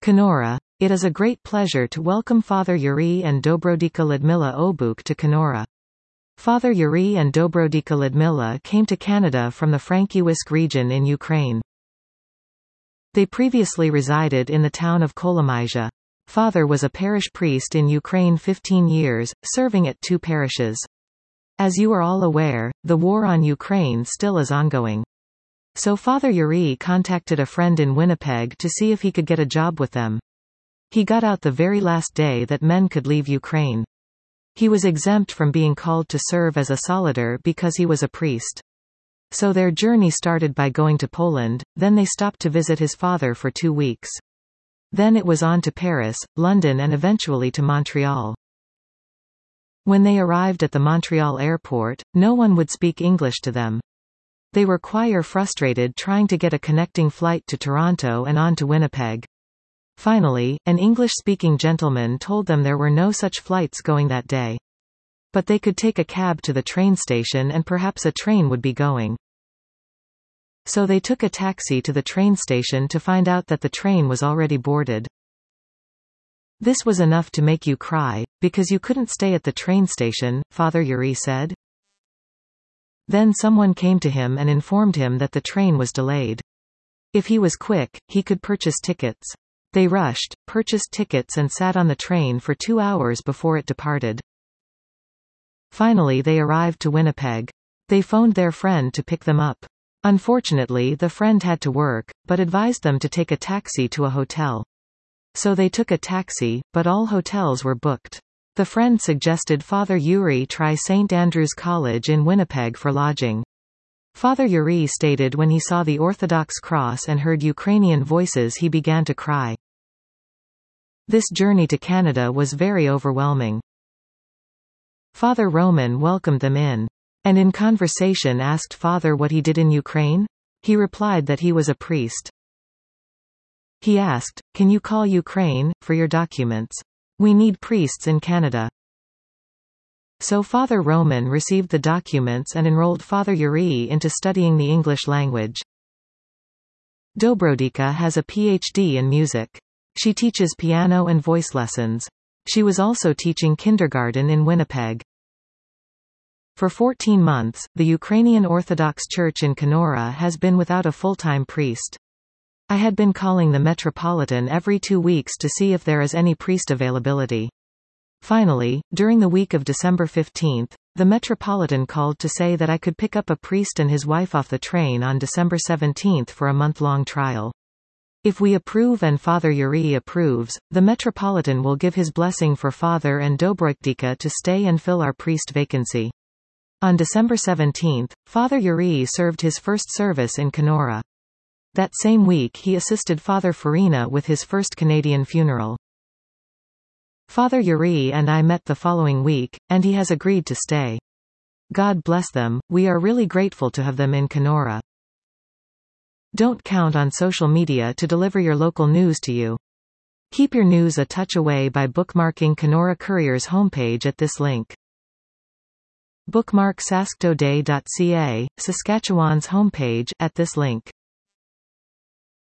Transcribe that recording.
Kenora. It is a great pleasure to welcome Father Yuri and Dobrodika Ludmila Obuk to Kenora. Father Yuri and Dobrodika Ludmila came to Canada from the Frankivsk region in Ukraine. They previously resided in the town of Kolomyja. Father was a parish priest in Ukraine 15 years, serving at 2 parishes. As you are all aware, the war on Ukraine still is ongoing. So Father Yuri contacted a friend in Winnipeg to see if he could get a job with them. He got out the very last day that men could leave Ukraine. He was exempt from being called to serve as a soldier because he was a priest. So their journey started by going to Poland, then they stopped to visit his father for 2 weeks. Then it was on to Paris, London and eventually to Montreal. When they arrived at the Montreal airport, no one would speak English to them. They were quite frustrated trying to get a connecting flight to Toronto and on to Winnipeg. Finally, an English-speaking gentleman told them there were no such flights going that day. But they could take a cab to the train station and perhaps a train would be going. So they took a taxi to the train station to find out that the train was already boarded. This was enough to make you cry, because you couldn't stay at the train station, Father Yuri said. Then someone came to him and informed him that the train was delayed. If he was quick, he could purchase tickets. They rushed, purchased tickets and sat on the train for 2 hours before it departed. Finally they arrived to Winnipeg. They phoned their friend to pick them up. Unfortunately the friend had to work, but advised them to take a taxi to a hotel. So they took a taxi, but all hotels were booked. The friend suggested Father Yuri try St. Andrew's College in Winnipeg for lodging. Father Yuri stated when he saw the Orthodox cross and heard Ukrainian voices he began to cry. This journey to Canada was very overwhelming. Father Roman welcomed them in. And in conversation asked Father what he did in Ukraine? He replied that he was a priest. He asked, "Can you call Ukraine, for your documents? We need priests in Canada." So Father Roman received the documents and enrolled Father Yuri into studying the English language. Dobrodika has a PhD in music. She teaches piano and voice lessons. She was also teaching kindergarten in Winnipeg. For 14 months, the Ukrainian Orthodox Church in Kenora has been without a full-time priest. I had been calling the Metropolitan every 2 weeks to see if there is any priest availability. Finally, during the week of December 15, the Metropolitan called to say that I could pick up a priest and his wife off the train on December 17 for a month-long trial. If we approve and Father Yuri approves, the Metropolitan will give his blessing for Father and Dobrodika to stay and fill our priest vacancy. On December 17, Father Yuri served his first service in Kenora. That same week he assisted Father Farina with his first Canadian funeral. Father Yuri and I met the following week, and he has agreed to stay. God bless them, we are really grateful to have them in Kenora. Don't count on social media to deliver your local news to you. Keep your news a touch away by bookmarking Kenora Courier's homepage at this link. Bookmark sasktoday.ca, Saskatchewan's homepage, at this link.